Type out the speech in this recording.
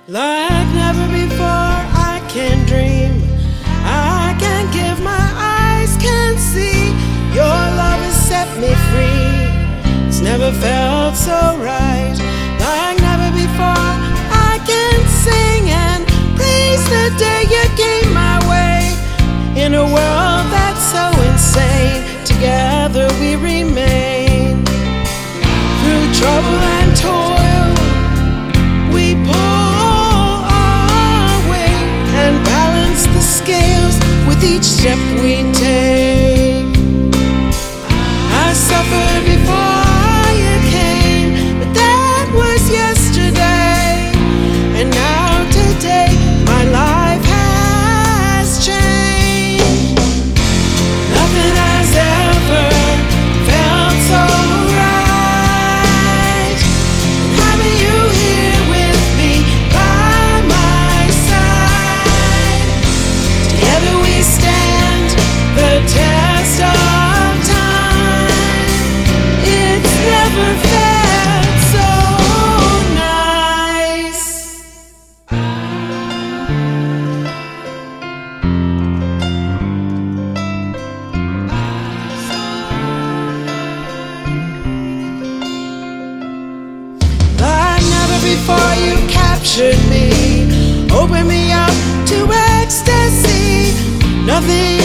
Like never before I can dream, I can give, my eyes can see. Your love has set me free. It's never felt so right. Like never before I can sing and praise the day you came my way. In a world that's so insane, together we remain. Through trouble and toil, we pull our weight and balance the scales with each step we take. I suffered before you came, but that was yesterday. And now today my life has changed. Nothing has ever felt so right. Having you here with me by my side. Together we stand the test of time. It's never felt so nice. Like never before you captured me, opened me up to ecstasy. Nothing